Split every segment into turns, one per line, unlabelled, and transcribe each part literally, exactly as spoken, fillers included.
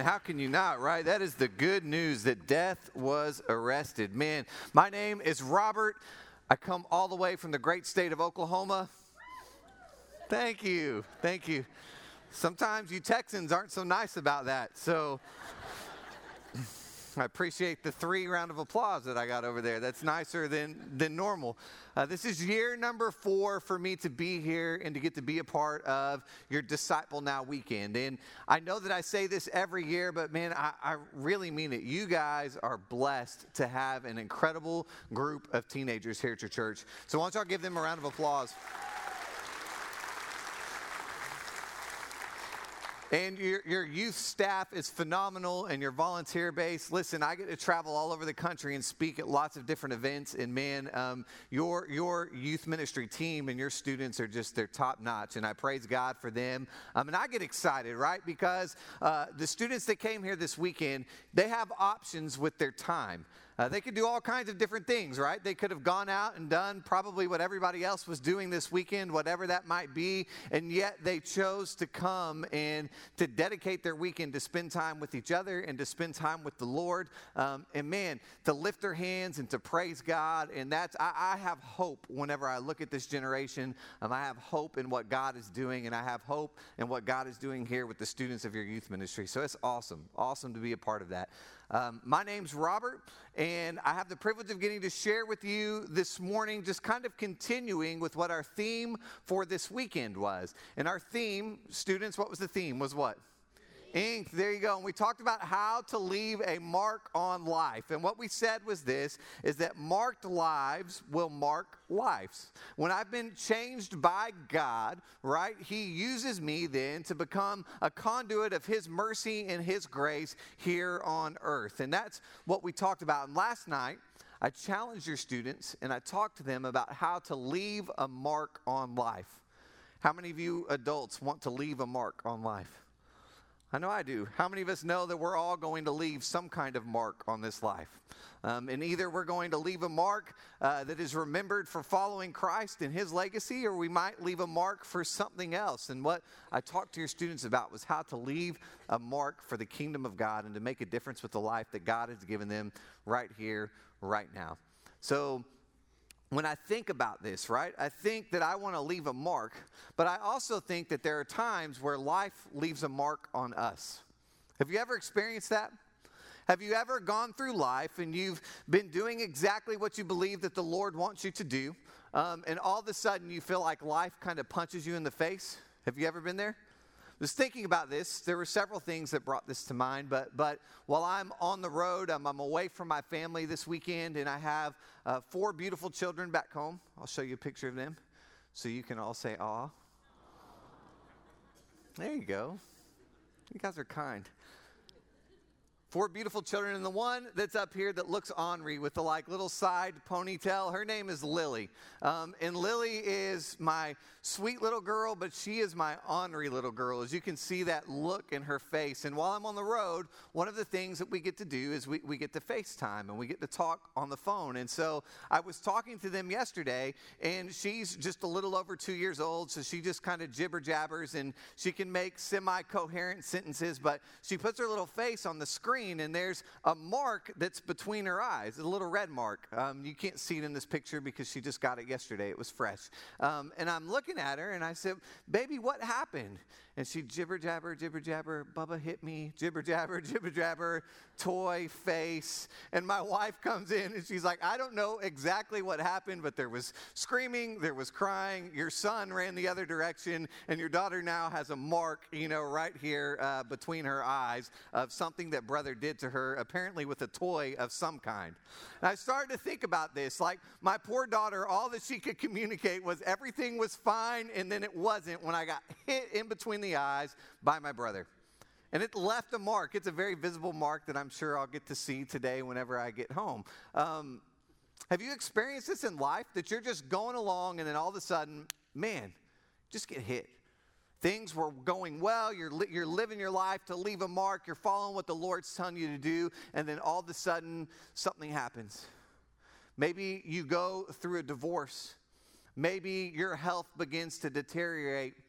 how can you not, right? That is the good news that death was arrested. Man, my name is Robert. I come all the way from the great state of Oklahoma. Thank you. Thank you. Sometimes you Texans aren't so nice about that. So I appreciate the three round of applause that I got over there. That's nicer than, than normal. Uh, this is year number four for me to be here and to get to be a part of your Disciple Now weekend. And I know that I say this every year, but man, I, I really mean it. You guys are blessed to have an incredible group of teenagers here at your church. So why don't y'all give them a round of applause. And your, your youth staff is phenomenal, and your volunteer base. Listen, I get to travel all over the country and speak at lots of different events. And man, um, your your youth ministry team and your students are just, they're top notch. And I praise God for them. Um, and I get excited, right? Because uh, the students that came here this weekend, they have options with their time. Uh, they could do all kinds of different things, right? They could have gone out and done probably what everybody else was doing this weekend, whatever that might be, and yet they chose to come and to dedicate their weekend to spend time with each other and to spend time with the Lord, um, and man, to lift their hands and to praise God. And that's, I, I have hope whenever I look at this generation. Um, I have hope in what God is doing, and I have hope in what God is doing here with the students of your youth ministry. So it's awesome, awesome to be a part of that. Um, my name's Robert, and I have the privilege of getting to share with you this morning, just kind of continuing with what our theme for this weekend was. And our theme, students, what was the theme? Was what? Ink. There you go. And we talked about how to leave a mark on life. And what we said was this, is that marked lives will mark lives. When I've been changed by God, right, he uses me then to become a conduit of his mercy and his grace here on earth. And that's what we talked about. And last night, I challenged your students and I talked to them about how to leave a mark on life. How many of you adults want to leave a mark on life? I know I do. How many of us know that we're all going to leave some kind of mark on this life? Um, and either we're going to leave a mark uh, that is remembered for following Christ and his legacy, or we might leave a mark for something else. And what I talked to your students about was how to leave a mark for the kingdom of God and to make a difference with the life that God has given them right here, right now. So when I think about this, right, I think that I want to leave a mark, but I also think that there are times where life leaves a mark on us. Have you ever experienced that? Have you ever gone through life and you've been doing exactly what you believe that the Lord wants you to do, um, and all of a sudden you feel like life kind of punches you in the face? Have you ever been there? I was thinking about this. There were several things that brought this to mind, but but while I'm on the road, um, I'm away from my family this weekend, and I have uh, four beautiful children back home. I'll show you a picture of them so you can all say, aw. There you go. You guys are kind. Four beautiful children, and the one that's up here that looks ornery with the like little side ponytail, her name is Lily. Um, and Lily is my sweet little girl, but she is my ornery little girl. As you can see that look in her face. And while I'm on the road, one of the things that we get to do is we, we get to FaceTime and we get to talk on the phone. And so I was talking to them yesterday, and she's just a little over two years old, so she just kind of jibber jabbers and she can make semi-coherent sentences, but she puts her little face on the screen, and there's a mark that's between her eyes, a little red mark. Um, you can't see it in this picture because she just got it yesterday. It was fresh. Um, and I'm looking at her, and I said, baby, what happened? And she jibber jabber, jibber jabber, Bubba hit me, jibber jabber, jibber jabber, toy face. And my wife comes in, and she's like, I don't know exactly what happened, but there was screaming, there was crying. Your son ran the other direction, and your daughter now has a mark, you know, right here uh, between her eyes of something that brother did to her, apparently with a toy of some kind. And I started to think about this, like my poor daughter, all that she could communicate was everything was fine, and then it wasn't when I got hit in between the eyes by my brother. And it left a mark. It's a very visible mark that I'm sure I'll get to see today whenever I get home. Um, have you experienced this in life, that you're just going along and then all of a sudden, man, just get hit? Things were going well, you're, li- you're living your life to leave a mark, you're following what the Lord's telling you to do, and then all of a sudden, something happens. Maybe you go through a divorce. Maybe your health begins to deteriorate.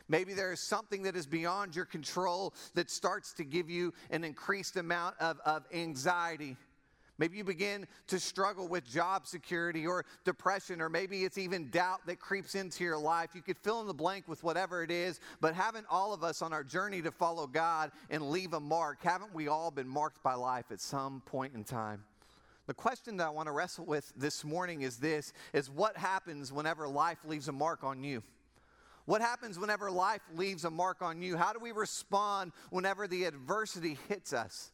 Maybe there is something that is beyond your control that starts to give you an increased amount of, of anxiety. Maybe you begin to struggle with job security or depression, or maybe it's even doubt that creeps into your life. You could fill in the blank with whatever it is, but haven't all of us on our journey to follow God and leave a mark, haven't we all been marked by life at some point in time? The question that I want to wrestle with this morning is this, is what happens whenever life leaves a mark on you? What happens whenever life leaves a mark on you? How do we respond whenever the adversity hits us?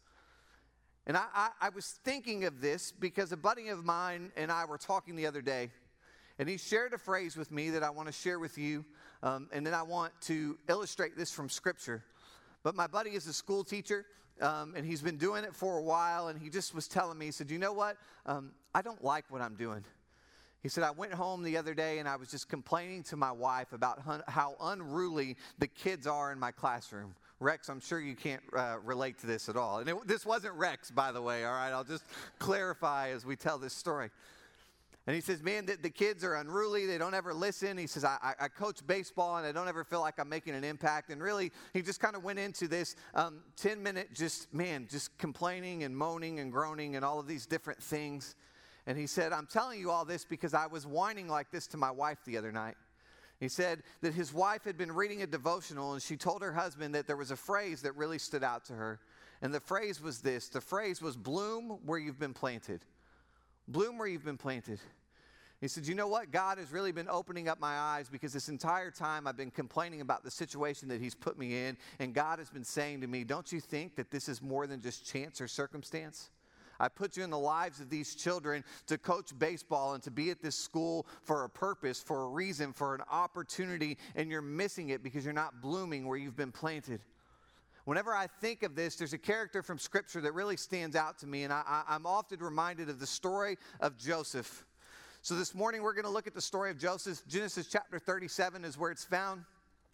And I, I, I was thinking of this because a buddy of mine and I were talking the other day, and he shared a phrase with me that I want to share with you, um, and then I want to illustrate this from Scripture. But my buddy is a school teacher, um, and he's been doing it for a while, and he just was telling me, he said, you know what, um, I don't like what I'm doing. He said, I went home the other day, and I was just complaining to my wife about hun- how unruly the kids are in my classroom. Rex, I'm sure you can't uh, relate to this at all. And it, this wasn't Rex, by the way, all right? I'll just clarify as we tell this story. And he says, man, the, the kids are unruly. They don't ever listen. He says, I, I, I coach baseball, and I don't ever feel like I'm making an impact. And really, he just kind of went into this um, ten-minute just, man, just complaining and moaning and groaning and all of these different things. And he said, I'm telling you all this because I was whining like this to my wife the other night. He said that his wife had been reading a devotional, and she told her husband that there was a phrase that really stood out to her. And the phrase was this. The phrase was, bloom where you've been planted. Bloom where you've been planted. He said, you know what? God has really been opening up my eyes because this entire time I've been complaining about the situation that he's put me in. And God has been saying to me, don't you think that this is more than just chance or circumstance? I put you in the lives of these children to coach baseball and to be at this school for a purpose, for a reason, for an opportunity, and you're missing it because you're not blooming where you've been planted. Whenever I think of this, there's a character from Scripture that really stands out to me, and I, I, I'm often reminded of the story of Joseph. So this morning we're going to look at the story of Joseph. Genesis chapter thirty-seven is where it's found.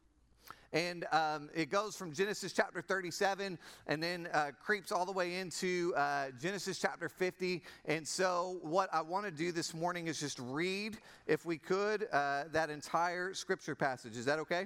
And um, it goes from Genesis chapter thirty-seven and then uh, creeps all the way into uh, Genesis chapter fifty. And so what I want to do this morning is just read, if we could, uh, that entire scripture passage. Is that okay?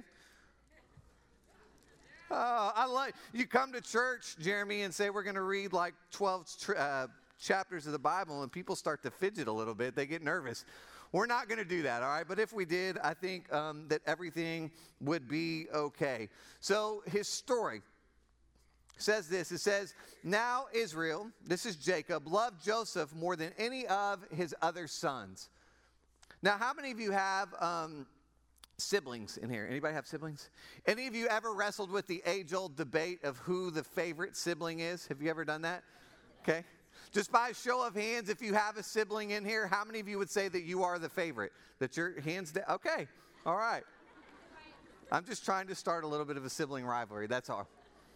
Oh, I like, you come to church, Jeremy, and say we're going to read like twelve uh, chapters of the Bible, and people start to fidget a little bit. They get nervous. We're not going to do that, all right? But if we did, I think um, that everything would be okay. So his story says this. It says, now Israel, this is Jacob, loved Joseph more than any of his other sons. Now, how many of you have um, siblings in here? Anybody have siblings? Any of you ever wrestled with the age-old debate of who the favorite sibling is? Have you ever done that? Okay. Just by a show of hands, if you have a sibling in here, how many of you would say that you are the favorite? That your hands down? Okay, all right. I'm just trying to start a little bit of a sibling rivalry, that's all.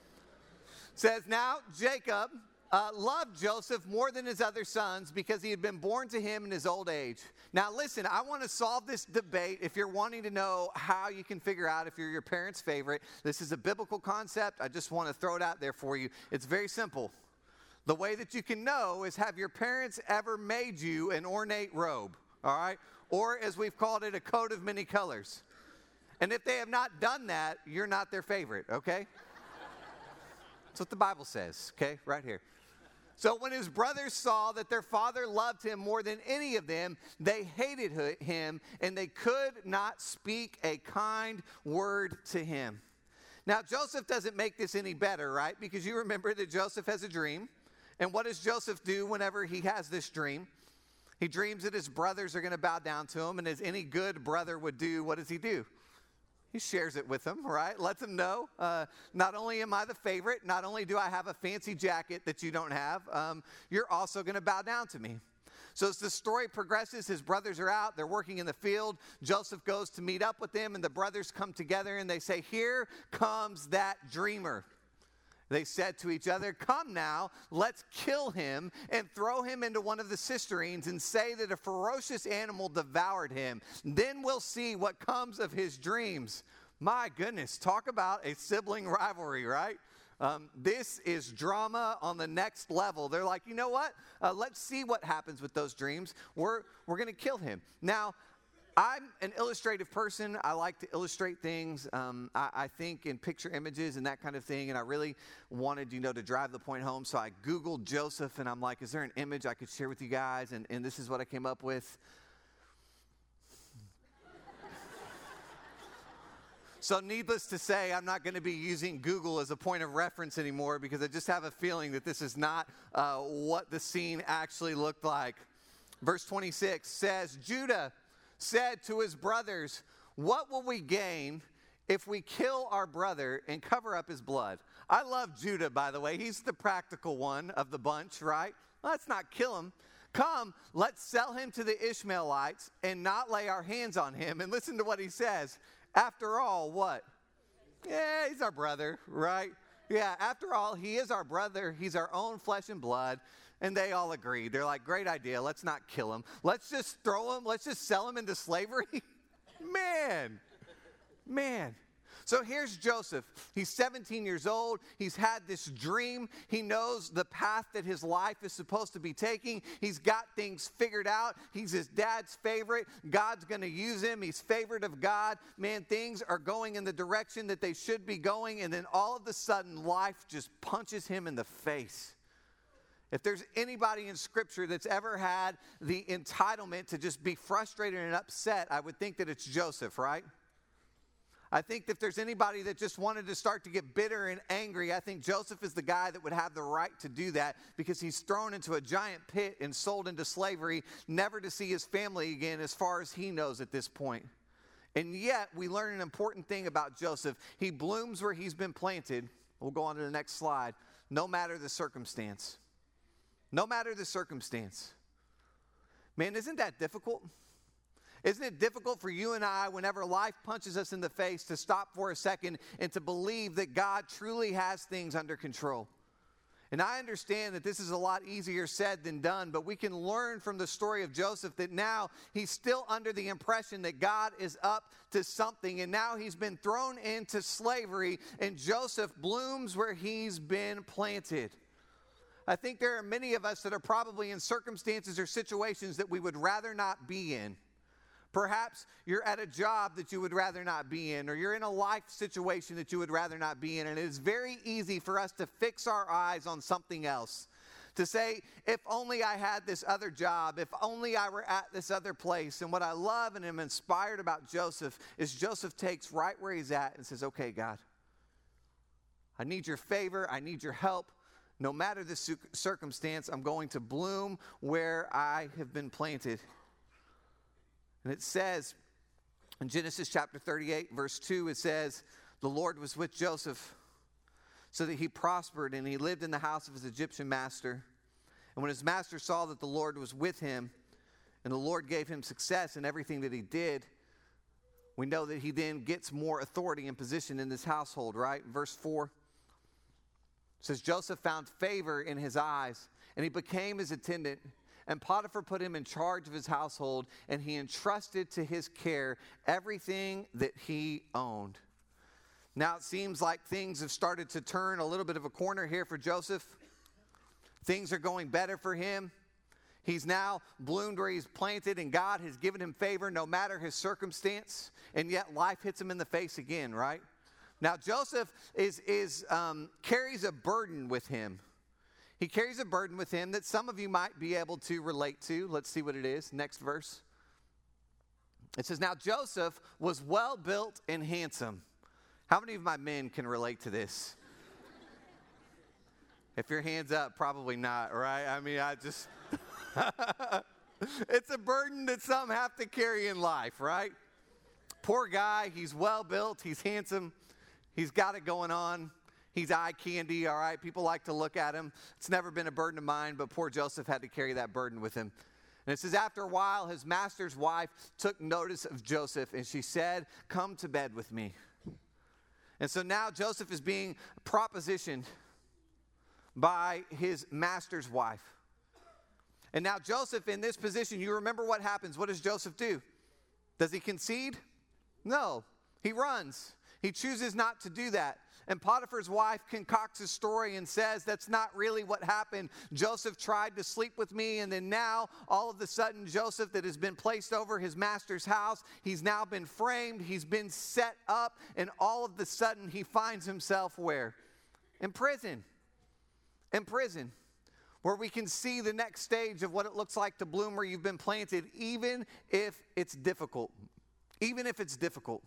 It says, now Jacob uh, loved Joseph more than his other sons because he had been born to him in his old age. Now listen, I want to solve this debate. If you're wanting to know how you can figure out if you're your parent's favorite, this is a biblical concept. I just want to throw it out there for you. It's very simple. The way that you can know is, have your parents ever made you an ornate robe, all right? Or as we've called it, a coat of many colors. And if they have not done that, you're not their favorite, okay? That's what the Bible says, okay, right here. So when his brothers saw that their father loved him more than any of them, they hated him, and they could not speak a kind word to him. Now, Joseph doesn't make this any better, right? Because you remember that Joseph has a dream. And what does Joseph do whenever he has this dream? He dreams that his brothers are going to bow down to him. And as any good brother would do, what does he do? He shares it with them, right? Lets them know, uh, not only am I the favorite, not only do I have a fancy jacket that you don't have, um, you're also going to bow down to me. So as the story progresses, his brothers are out. They're working in the field. Joseph goes to meet up with them, and the brothers come together, and they say, here comes that dreamer. They said to each other, come now, let's kill him and throw him into one of the cisterns and say that a ferocious animal devoured him. Then we'll see what comes of his dreams. My goodness, talk about a sibling rivalry, right? Um, this is drama on the next level. They're like, you know what? Uh, let's see what happens with those dreams. We're, we're going to kill him. Now, I'm an illustrative person. I like to illustrate things. Um, I, I think in picture images and that kind of thing. And I really wanted, you know, to drive the point home. So I Googled Joseph, and I'm like, is there an image I could share with you guys? And, and this is what I came up with. So needless to say, I'm not going to be using Google as a point of reference anymore, because I just have a feeling that this is not uh, what the scene actually looked like. Verse twenty-six says, Judah said to his brothers, what will we gain if we kill our brother and cover up his blood? I love Judah, by the way. He's the practical one of the bunch, right? Let's not kill him. Come, let's sell him to the Ishmaelites and not lay our hands on him. And listen to what he says. After all, what? Yeah, he's our brother, right? Yeah, after all, he is our brother. He's our own flesh and blood. And they all agreed. They're like, great idea. Let's not kill him. Let's just throw him. Let's just sell him into slavery. Man, man. So here's Joseph. He's seventeen years old. He's had this dream. He knows the path that his life is supposed to be taking. He's got things figured out. He's his dad's favorite. God's going to use him. He's favored of God. Man, things are going in the direction that they should be going. And then all of a sudden, life just punches him in the face. If there's anybody in Scripture that's ever had the entitlement to just be frustrated and upset, I would think that it's Joseph, right? I think if there's anybody that just wanted to start to get bitter and angry, I think Joseph is the guy that would have the right to do that, because he's thrown into a giant pit and sold into slavery, never to see his family again as far as he knows at this point. And yet, we learn an important thing about Joseph. He blooms where he's been planted. We'll go on to the next slide. No matter the circumstance. No matter the circumstance. Man, isn't that difficult? Isn't it difficult for you and I, whenever life punches us in the face, to stop for a second and to believe that God truly has things under control? And I understand that this is a lot easier said than done, but we can learn from the story of Joseph that now he's still under the impression that God is up to something, and now he's been thrown into slavery, and Joseph blooms where he's been planted. I think there are many of us that are probably in circumstances or situations that we would rather not be in. Perhaps you're at a job that you would rather not be in, or you're in a life situation that you would rather not be in, and it is very easy for us to fix our eyes on something else. To say, if only I had this other job, if only I were at this other place. And what I love and am inspired about Joseph is Joseph takes right where he's at and says, okay, God, I need your favor, I need your help. No matter the circumstance, I'm going to bloom where I have been planted. And it says in Genesis chapter thirty-eight, verse two, it says, the Lord was with Joseph so that he prospered, and he lived in the house of his Egyptian master. And when his master saw that the Lord was with him, and the Lord gave him success in everything that he did, we know that he then gets more authority and position in this household, right? Verse four. It says, Joseph found favor in his eyes, and he became his attendant. And Potiphar put him in charge of his household, and he entrusted to his care everything that he owned. Now it seems like things have started to turn a little bit of a corner here for Joseph. Things are going better for him. He's now bloomed where he's planted, and God has given him favor no matter his circumstance. And yet life hits him in the face again, right? Now, Joseph is, is um, carries a burden with him. He carries a burden with him that some of you might be able to relate to. Let's see what it is. Next verse. It says, now Joseph was well built and handsome. How many of my men can relate to this? If your hand's up, probably not, right? I mean, I just... It's a burden that some have to carry in life, right? Poor guy, he's well built, he's handsome. He's got it going on. He's eye candy, all right? People like to look at him. It's never been a burden of mine, but poor Joseph had to carry that burden with him. And it says, after a while, his master's wife took notice of Joseph, and she said, come to bed with me. And so now Joseph is being propositioned by his master's wife. And now Joseph, in this position, you remember what happens. What does Joseph do? Does he concede? No, he runs. He chooses not to do that. And Potiphar's wife concocts a story and says, that's not really what happened. Joseph tried to sleep with me, and then now, all of a sudden, Joseph, that has been placed over his master's house, he's now been framed, he's been set up, and all of a sudden, he finds himself where? In prison. In prison. Where we can see the next stage of what it looks like to bloom where you've been planted, even if it's difficult. Even if it's difficult.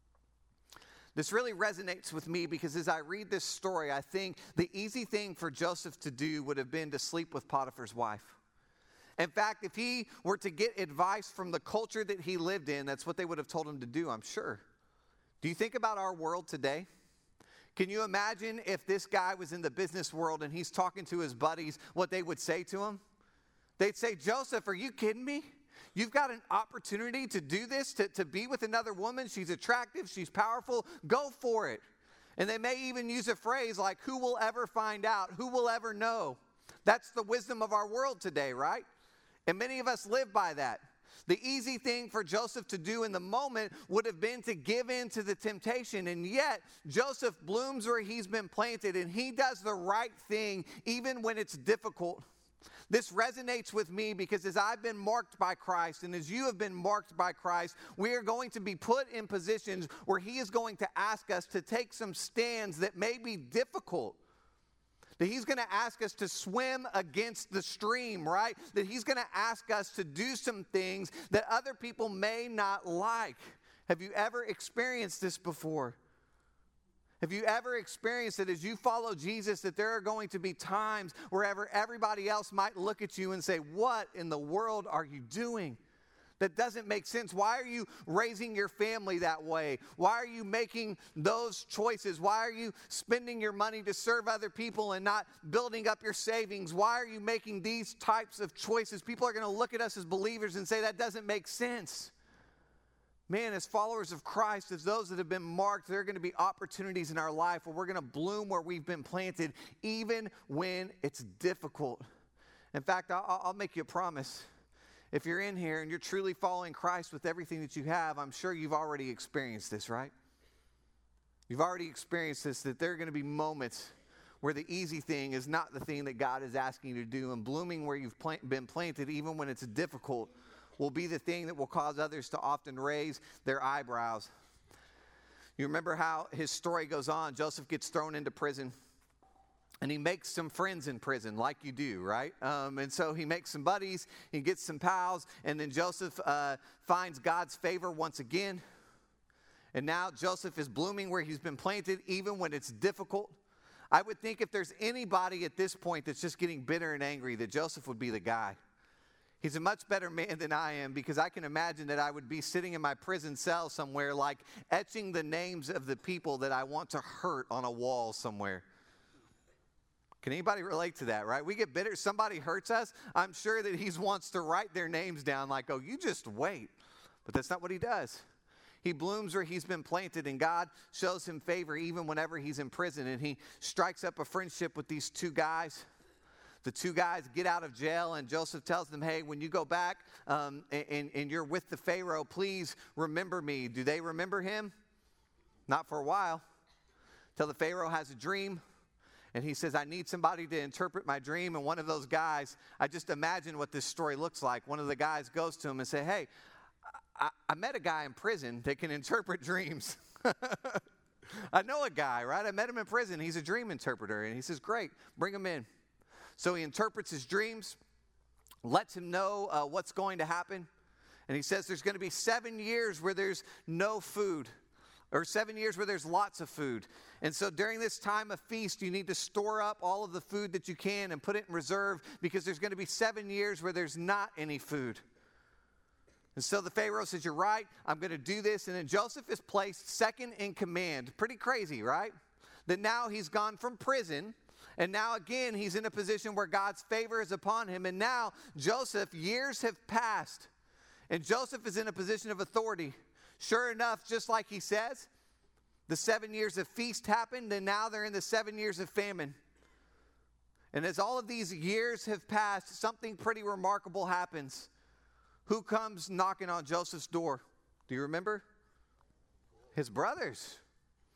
This really resonates with me because as I read this story, I think the easy thing for Joseph to do would have been to sleep with Potiphar's wife. In fact, if he were to get advice from the culture that he lived in, that's what they would have told him to do, I'm sure. Do you think about our world today? Can you imagine if this guy was in the business world and he's talking to his buddies, what they would say to him? They'd say, Joseph, are you kidding me? You've got an opportunity to do this, to, to be with another woman. She's attractive, she's powerful. Go for it. And they may even use a phrase like, who will ever find out? Who will ever know? That's the wisdom of our world today, right? And many of us live by that. The easy thing for Joseph to do in the moment would have been to give in to the temptation. And yet, Joseph blooms where he's been planted, and he does the right thing even when it's difficult. This resonates with me because as I've been marked by Christ and as you have been marked by Christ, we are going to be put in positions where he is going to ask us to take some stands that may be difficult. That he's going to ask us to swim against the stream, right? That he's going to ask us to do some things that other people may not like. Have you ever experienced this before? Have you ever experienced that as you follow Jesus, that there are going to be times wherever everybody else might look at you and say, what in the world are you doing? That doesn't make sense. Why are you raising your family that way? Why are you making those choices? Why are you spending your money to serve other people and not building up your savings? Why are you making these types of choices? People are going to look at us as believers and say that doesn't make sense. Man, as followers of Christ, as those that have been marked, there are going to be opportunities in our life where we're going to bloom where we've been planted, even when it's difficult. In fact, I'll, I'll make you a promise. If you're in here and you're truly following Christ with everything that you have, I'm sure you've already experienced this, right? You've already experienced this, that there are going to be moments where the easy thing is not the thing that God is asking you to do, and blooming where you've plant, been planted, even when it's difficult, will be the thing that will cause others to often raise their eyebrows. You remember how his story goes on. Joseph gets thrown into prison, and he makes some friends in prison, like you do, right? Um, and so he makes some buddies, he gets some pals, and then Joseph uh, finds God's favor once again. And now Joseph is blooming where he's been planted, even when it's difficult. I would think if there's anybody at this point that's just getting bitter and angry, that Joseph would be the guy. He's a much better man than I am, because I can imagine that I would be sitting in my prison cell somewhere, like etching the names of the people that I want to hurt on a wall somewhere. Can anybody relate to that, right? We get bitter. Somebody hurts us. I'm sure that he wants to write their names down like, oh, you just wait. But that's not what he does. He blooms where he's been planted, and God shows him favor even whenever he's in prison. And he strikes up a friendship with these two guys. The two guys get out of jail, and Joseph tells them, hey, when you go back um, and, and you're with the Pharaoh, please remember me. Do they remember him? Not for a while. Till the Pharaoh has a dream, and he says, I need somebody to interpret my dream. And one of those guys, I just imagine what this story looks like. One of the guys goes to him and say, hey, I, I met a guy in prison that can interpret dreams. I know a guy, right? I met him in prison. He's a dream interpreter. And he says, great, bring him in. So he interprets his dreams, lets him know uh, what's going to happen. And he says there's going to be seven years where there's no food, or seven years where there's lots of food. And so during this time of feast, you need to store up all of the food that you can and put it in reserve, because there's going to be seven years where there's not any food. And so the Pharaoh says, you're right, I'm going to do this. And then Joseph is placed second in command. Pretty crazy, right? That now he's gone from prison, and now again, he's in a position where God's favor is upon him. And now Joseph, years have passed, and Joseph is in a position of authority. Sure enough, just like he says, the seven years of feast happened, and now they're in the seven years of famine. And as all of these years have passed, something pretty remarkable happens. Who comes knocking on Joseph's door? Do you remember? His brothers.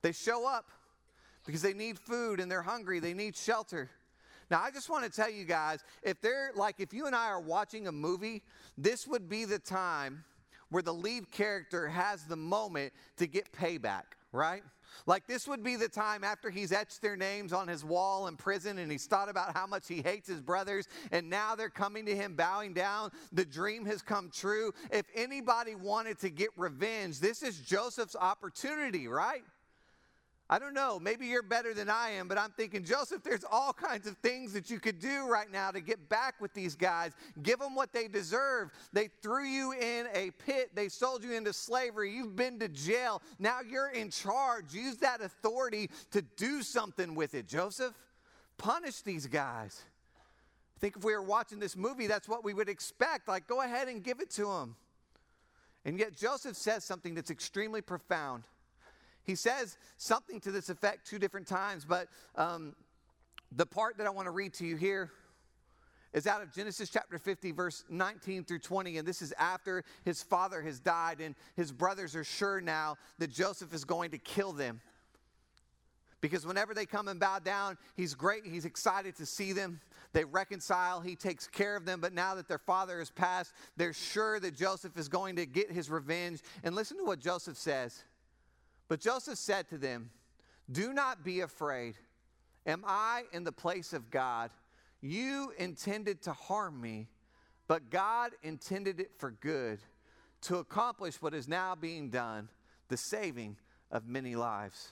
They show up because they need food and they're hungry. They need shelter. Now, I just want to tell you guys, if they're like, if you and I are watching a movie, this would be the time where the lead character has the moment to get payback, right? Like this would be the time after he's etched their names on his wall in prison and he's thought about how much he hates his brothers and now they're coming to him bowing down. The dream has come true. If anybody wanted to get revenge, this is Joseph's opportunity, right? I don't know, maybe you're better than I am, but I'm thinking, Joseph, there's all kinds of things that you could do right now to get back with these guys. Give them what they deserve. They threw you in a pit. They sold you into slavery. You've been to jail. Now you're in charge. Use that authority to do something with it, Joseph. Punish these guys. I think if we were watching this movie, that's what we would expect. Like, go ahead and give it to them. And yet Joseph says something that's extremely profound. He says something to this effect two different times, but um, the part that I want to read to you here is out of Genesis chapter fifty, verse nineteen through twenty, and this is after his father has died, and his brothers are sure now that Joseph is going to kill them. Because whenever they come and bow down, he's great, he's excited to see them. They reconcile, he takes care of them, but now that their father has passed, they're sure that Joseph is going to get his revenge. And listen to what Joseph says. But Joseph said to them, "Do not be afraid. Am I in the place of God? You intended to harm me, but God intended it for good, to accomplish what is now being done, the saving of many lives."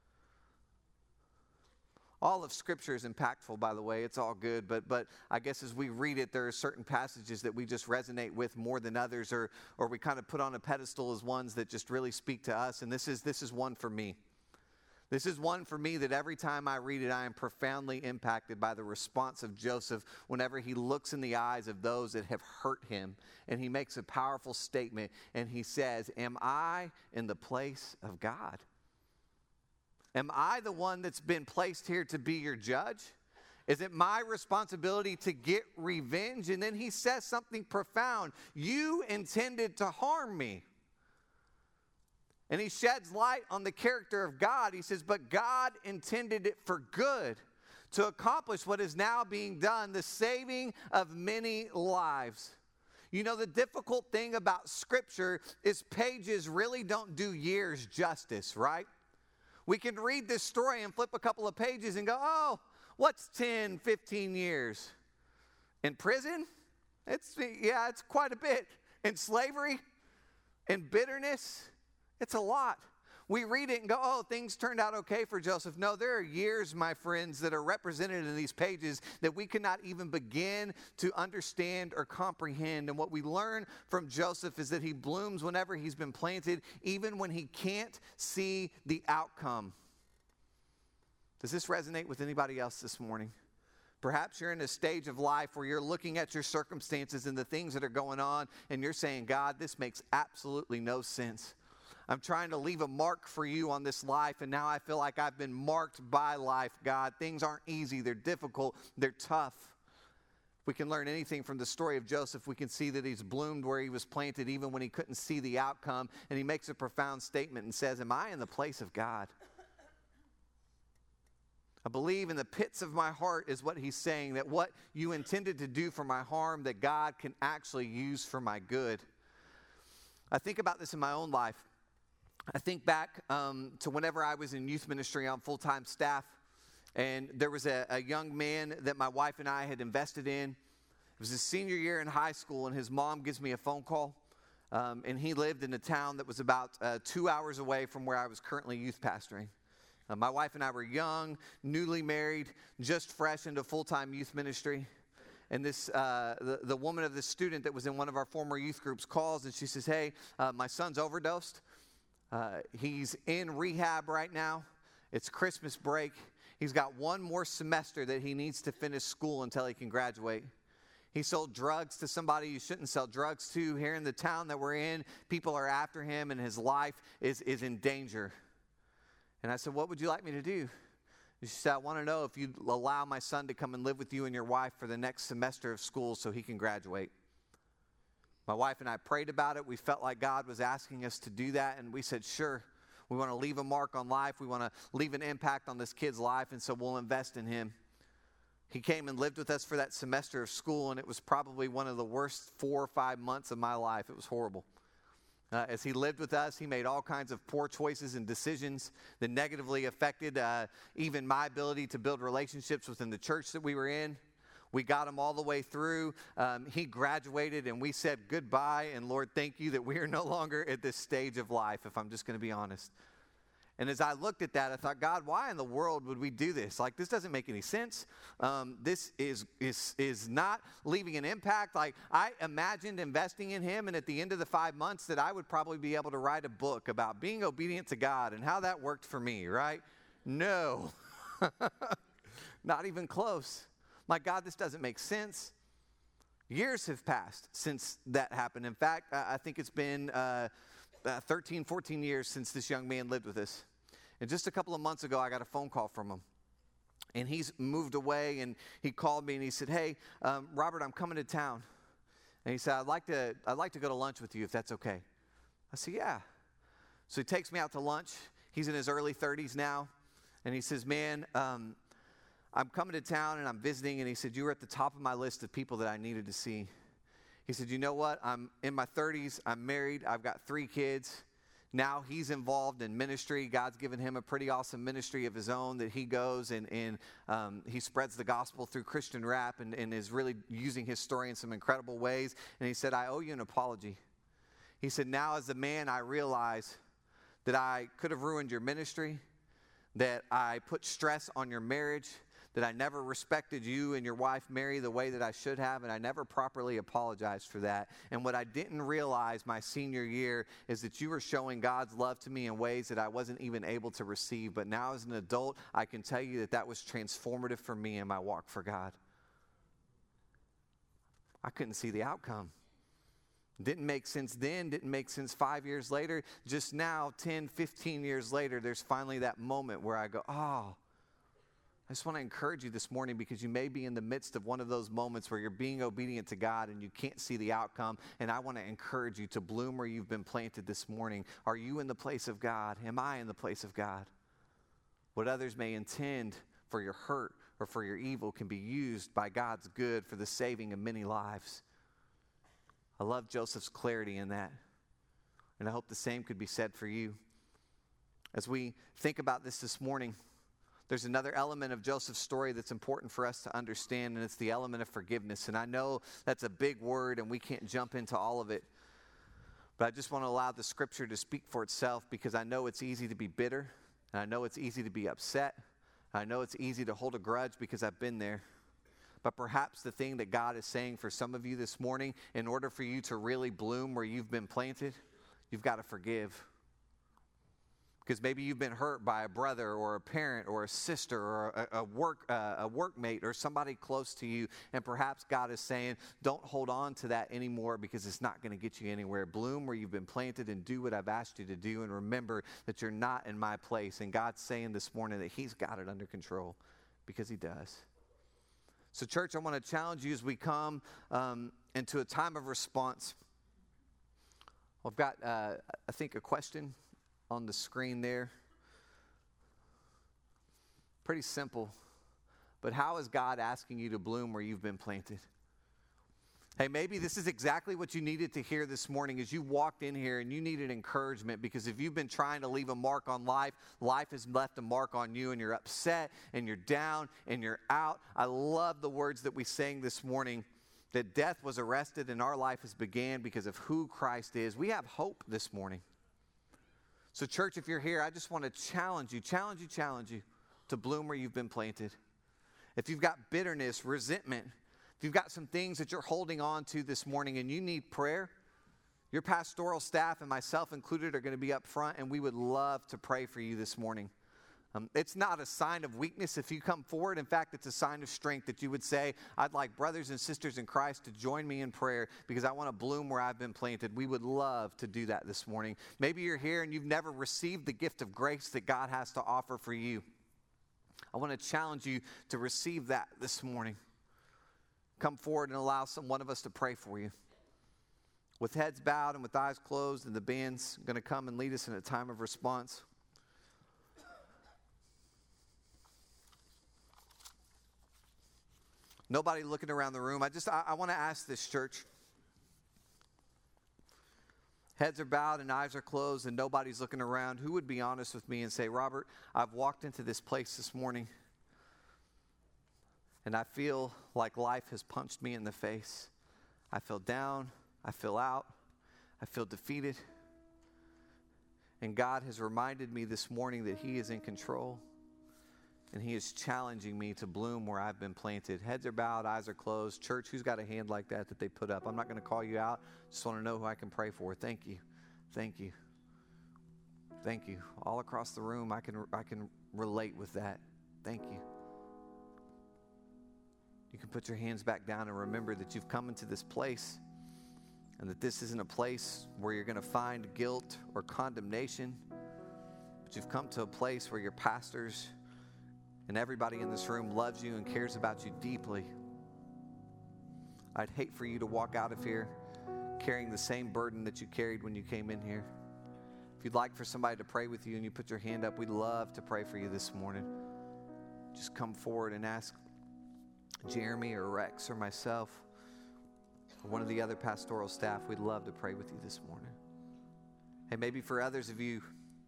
All of Scripture is impactful, by the way. It's all good. But but I guess as we read it, there are certain passages that we just resonate with more than others, or or we kind of put on a pedestal as ones that just really speak to us. And this is this is one for me. This is one for me that every time I read it, I am profoundly impacted by the response of Joseph whenever he looks in the eyes of those that have hurt him. And he makes a powerful statement, and he says, "Am I in the place of God? Am I the one that's been placed here to be your judge? Is it my responsibility to get revenge?" And then he says something profound. "You intended to harm me." And he sheds light on the character of God. He says, "But God intended it for good, to accomplish what is now being done, the saving of many lives." You know, the difficult thing about Scripture is pages really don't do years justice, right? We can read this story and flip a couple of pages and go, oh, what's ten, fifteen years? In prison? It's, yeah, it's quite a bit. In slavery? In bitterness? It's a lot. We read it and go, oh, things turned out okay for Joseph. No, there are years, my friends, that are represented in these pages that we cannot even begin to understand or comprehend. And what we learn from Joseph is that he blooms whenever he's been planted, even when he can't see the outcome. Does this resonate with anybody else this morning? Perhaps you're in a stage of life where you're looking at your circumstances and the things that are going on, and you're saying, God, this makes absolutely no sense. I'm trying to leave a mark for you on this life, and now I feel like I've been marked by life, God. Things aren't easy. They're difficult. They're tough. If we can learn anything from the story of Joseph, we can see that he's bloomed where he was planted even when he couldn't see the outcome. And he makes a profound statement and says, am I in the place of God? I believe in the pits of my heart is what he's saying, that what you intended to do for my harm, that God can actually use for my good. I think about this in my own life. I think back um, to whenever I was in youth ministry on full-time staff, and there was a, a young man that my wife and I had invested in. It was his senior year in high school, and his mom gives me a phone call, um, and he lived in a town that was about uh, two hours away from where I was currently youth pastoring. Uh, my wife and I were young, newly married, just fresh into full-time youth ministry. And this, uh, the, the woman of this student that was in one of our former youth groups calls, and she says, hey, uh, my son's overdosed. Uh, he's in rehab right now. It's Christmas break. He's got one more semester that he needs to finish school until he can graduate. He sold drugs to somebody you shouldn't sell drugs to. Here in the town that we're in, people are after him, and his life is, is in danger. And I said, what would you like me to do? She said, I want to know if you'd allow my son to come and live with you and your wife for the next semester of school so he can graduate. My wife and I prayed about it. We felt like God was asking us to do that, and we said, sure. We want to leave a mark on life. We want to leave an impact on this kid's life, and so we'll invest in him. He came and lived with us for that semester of school, and it was probably one of the worst four or five months of my life. It was horrible. Uh, as he lived with us, he made all kinds of poor choices and decisions that negatively affected uh, even my ability to build relationships within the church that we were in. We got him all the way through. Um, he graduated, and we said goodbye, and Lord, thank you that we are no longer at this stage of life, if I'm just going to be honest. And as I looked at that, I thought, God, why in the world would we do this? Like, this doesn't make any sense. Um, this is, is, is not leaving an impact. Like, I imagined investing in him, and at the end of the five months that I would probably be able to write a book about being obedient to God and how that worked for me, right? No. Not even close. My God, this doesn't make sense. Years have passed since that happened. In fact, I think it's been uh, uh, thirteen, fourteen years since this young man lived with us. And just a couple of months ago, I got a phone call from him. And he's moved away, and he called me, and he said, hey, um, Robert, I'm coming to town. And he said, I'd like to, I'd like to go to lunch with you if that's okay. I said, yeah. So he takes me out to lunch. He's in his early thirties now. And he says, man, um, I'm coming to town, and I'm visiting. And he said, you were at the top of my list of people that I needed to see. He said, you know what? I'm in my thirties. I'm married. I've got three kids. Now he's involved in ministry. God's given him a pretty awesome ministry of his own that he goes and, and um, he spreads the gospel through Christian rap and, and is really using his story in some incredible ways. And he said, I owe you an apology. He said, now as a man, I realize that I could have ruined your ministry, that I put stress on your marriage, that I never respected you and your wife, Mary, the way that I should have, and I never properly apologized for that. And what I didn't realize my senior year is that you were showing God's love to me in ways that I wasn't even able to receive. But now as an adult, I can tell you that that was transformative for me in my walk for God. I couldn't see the outcome. Didn't make sense then, didn't make sense five years later. Just now, ten, fifteen years later, there's finally that moment where I go, oh, I just want to encourage you this morning because you may be in the midst of one of those moments where you're being obedient to God and you can't see the outcome. And I want to encourage you to bloom where you've been planted this morning. Are you in the place of God? Am I in the place of God? What others may intend for your hurt or for your evil can be used by God's good for the saving of many lives. I love Joseph's clarity in that. And I hope the same could be said for you. As we think about this this morning, there's another element of Joseph's story that's important for us to understand, and it's the element of forgiveness. And I know that's a big word, and we can't jump into all of it. But I just want to allow the scripture to speak for itself because I know it's easy to be bitter, and I know it's easy to be upset. I know it's easy to hold a grudge because I've been there. But perhaps the thing that God is saying for some of you this morning, in order for you to really bloom where you've been planted, you've got to forgive. Because maybe you've been hurt by a brother or a parent or a sister or a, a work uh, a workmate or somebody close to you. And perhaps God is saying, don't hold on to that anymore because it's not going to get you anywhere. Bloom where you've been planted and do what I've asked you to do. And remember that you're not in my place. And God's saying this morning that he's got it under control because he does. So church, I want to challenge you as we come um, into a time of response. I've got, uh, I think, a question on the screen there. Pretty simple. But how is God asking you to bloom where you've been planted? Hey, maybe this is exactly what you needed to hear this morning as you walked in here and you needed encouragement because if you've been trying to leave a mark on life, life has left a mark on you and you're upset and you're down and you're out. I love the words that we sang this morning that death was arrested and our life has began because of who Christ is. We have hope this morning. So church, if you're here, I just want to challenge you, challenge you, challenge you to bloom where you've been planted. If you've got bitterness, resentment, if you've got some things that you're holding on to this morning and you need prayer, your pastoral staff and myself included are going to be up front and we would love to pray for you this morning. Um, it's not a sign of weakness if you come forward. In fact, it's a sign of strength that you would say, I'd like brothers and sisters in Christ to join me in prayer because I want to bloom where I've been planted. We would love to do that this morning. Maybe you're here and you've never received the gift of grace that God has to offer for you. I want to challenge you to receive that this morning. Come forward and allow some one of us to pray for you. With heads bowed and with eyes closed, and the band's going to come and lead us in a time of response. Nobody looking around the room. I just, I, I want to ask this church. Heads are bowed and eyes are closed and nobody's looking around. Who would be honest with me and say, Robert, I've walked into this place this morning and I feel like life has punched me in the face. I feel down. I feel out. I feel defeated. And God has reminded me this morning that He is in control. And He is challenging me to bloom where I've been planted. Heads are bowed, eyes are closed. Church, who's got a hand like that that they put up? I'm not going to call you out. Just want to know who I can pray for. Thank you. Thank you. Thank you. All across the room, I can I can relate with that. Thank you. You can put your hands back down and remember that you've come into this place and that this isn't a place where you're going to find guilt or condemnation, but you've come to a place where your pastors and everybody in this room loves you and cares about you deeply. I'd hate for you to walk out of here carrying the same burden that you carried when you came in here. If you'd like for somebody to pray with you and you put your hand up, we'd love to pray for you this morning. Just come forward and ask Jeremy or Rex or myself or one of the other pastoral staff. We'd love to pray with you this morning. Hey, maybe for others of you,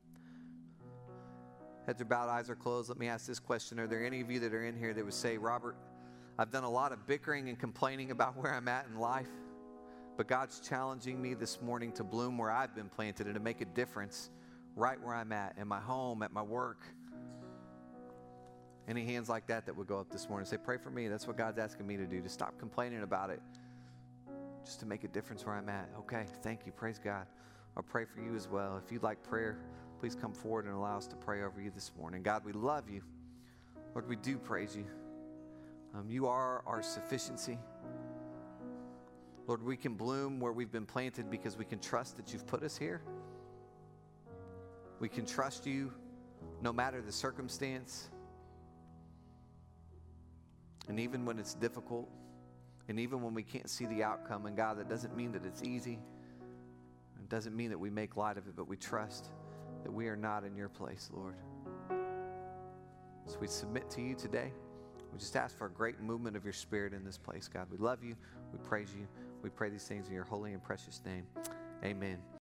heads are bowed, eyes are closed. Let me ask this question. Are there any of you that are in here that would say, Robert, I've done a lot of bickering and complaining about where I'm at in life, but God's challenging me this morning to bloom where I've been planted and to make a difference right where I'm at, in my home, at my work. Any hands like that that would go up this morning and say, pray for me. That's what God's asking me to do, to stop complaining about it, just to make a difference where I'm at. Okay, thank you. Praise God. I'll pray for you as well. If you'd like prayer, please come forward and allow us to pray over you this morning. God, we love you. Lord, we do praise you. Um, you are our sufficiency. Lord, we can bloom where we've been planted because we can trust that you've put us here. We can trust you no matter the circumstance. And even when it's difficult, and even when we can't see the outcome, and God, that doesn't mean that it's easy. It doesn't mean that we make light of it, but we trust that we are not in your place, Lord. So we submit to you today. We just ask for a great movement of your Spirit in this place, God. We love you. We praise you. We pray these things in your holy and precious name. Amen.